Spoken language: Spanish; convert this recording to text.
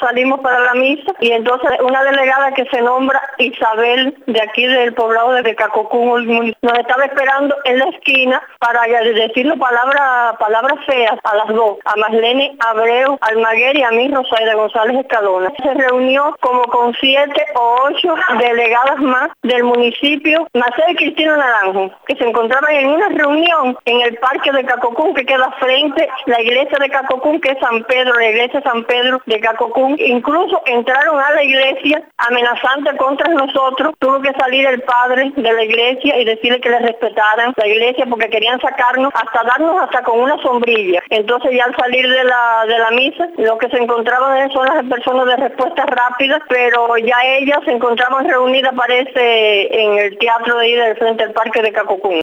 salimos para la misa y entonces una delegada que se nombra Isabel, de aquí del poblado de Cacocún, nos estaba esperando en la esquina para decirle palabras feas a las dos, a Marlene Abreu Almaguer y a mí, Rosaida González Escalona. Se reunió como con 7 o 8 delegadas más del municipio, Maceo y Cristina Naranjo, que se encontraban en una reunión en el parque de Cacocún, que queda frente a la iglesia de Cacocún, que es San Pedro, la iglesia San Pedro de Cacocún. Incluso entraron a la iglesia amenazante contra nosotros. Tuvo que salir el padre de la iglesia y decirle que les respetaran la iglesia porque querían sacarnos, hasta darnos hasta con una sombrilla. Entonces ya al salir de la misa, lo que se encontraban son las personas de respuesta rápida, pero ya ellas se encontraban reunidas, parece, en el teatro de ahí del frente al parque de Cacocún.